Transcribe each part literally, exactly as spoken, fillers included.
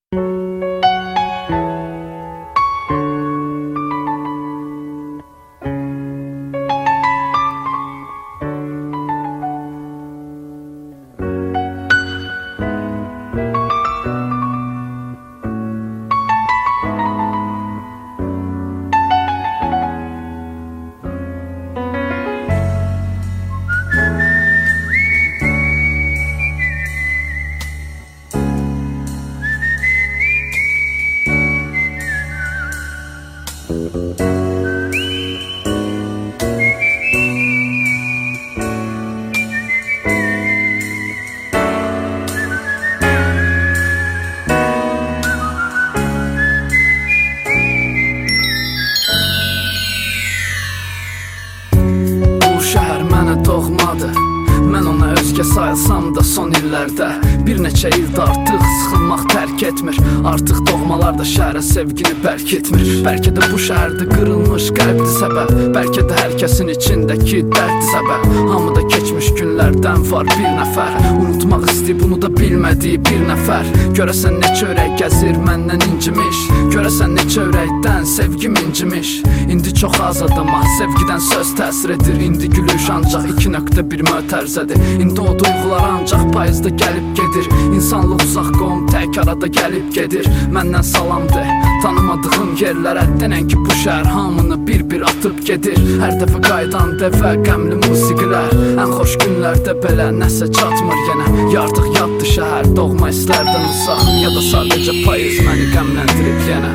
Mən ona özgə sayılsam da son illərdə bir neçə ildə artıq sıxılmaq tərk etmir. Artıq doğmalar da şəhərə sevgini bərk etmir. Bəlkə də bu şəhərdə qırılmış qəlbdir səbəb, bəlkə də hər kəsin içindəki dərddir səbəb. Hamıda keçmiş günlərdən var bir nəfər, unutmaq istəyib bunu da bilmədiyi bir nəfər. Görəsən neçə ürək gəzir məndən incimiş, görəsən neçə ürəkdən sevgim incimiş. İndi çox az adama sevgidən söz təsir edir. İndi gülüş ancaq iki nöqtə bir mötərzədir. İndi o duyğular ancaq payızda gəlib gedir. İnsanlıq uzaq qom tək arada gəlib gedir. Məndən salam de tanımadığım yerlərə, denən ki bu şəhər hamını bir-bir atıb gedir. Hər dəfə qaydan dəvə qəmli musiqilər, ən xoş günlərdə belə nəsə çatmır yenə. Ya artıq yaddır şəhər doğma hisslərdən uzaq, ya da sadəcə payız məni qəmləndirib yenə.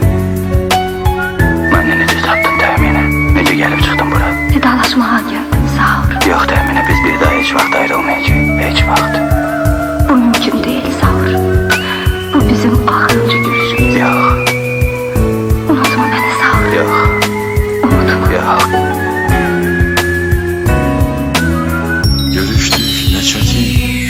Mənə necə satdın təminə, necə gəlib çıxdın bura? Vidalaşmağa gəldim, sağ ol. Yox təminə, biz bir daha heç vaxt ayrılmayacaq, heç vaxt. Bu mümkün deyil, sağ ol. Bu bizim axırıncı görüşümüz. Yox. Unutma məni, sağ ol. Yox. Unutma. Yox. Görüşdük, nə çətin.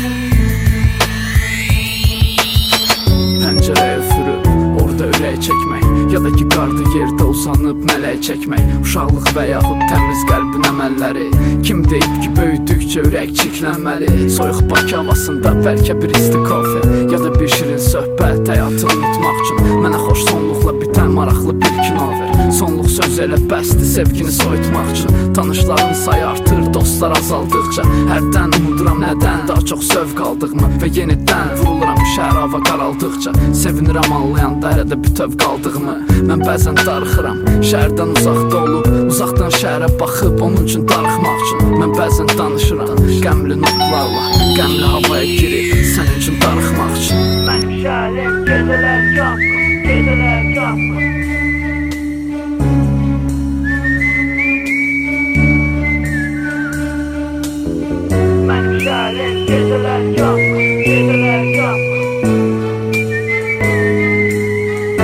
Pəncərəyə sürüb, orada ürək çəkmək, ya da ki qardı yerdə uzanıb mələk çəkmək. Uşaqlıq və yaxud təmiz qəlbin əməlləri, kim deyib ki böyüdükcə ürək çiklənməli. Soyuq Bakı havasında bəlkə bir isti kofe, ya da bir şirin söhbət həyatı unutmaq üçün. Mənə xoş sonluqla bitən maraqlı bir kino ver. Sonluq söz elə bəsdir sevgini soyutmaq üçün. Tanışların sayı artır dostlar azaldıqca. Hərdən umuduram nədən daha çox sövq aldığımı, və yenidən vuruluram şəhər hava qaraldıqca. Sevinirəm anlayanda hələ də bütöv qaldığımı. Mən bəzən darıxıram şəhərdən uzaqda olub, uzaqdan şəhərə baxıb onun üçün darıxmaq üçün. Mən bəzən danışıram qəmli notlarla, qəmli havaya girib sənin üçün darıxmaq üçün. Mənim şəhərim gecələr yapmır, gecələr yapmır. Mənim şəhərim gecələr yapmır, gecələr yapmır.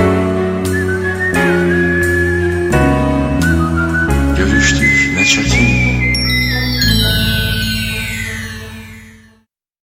Görüşdük, nə çətin.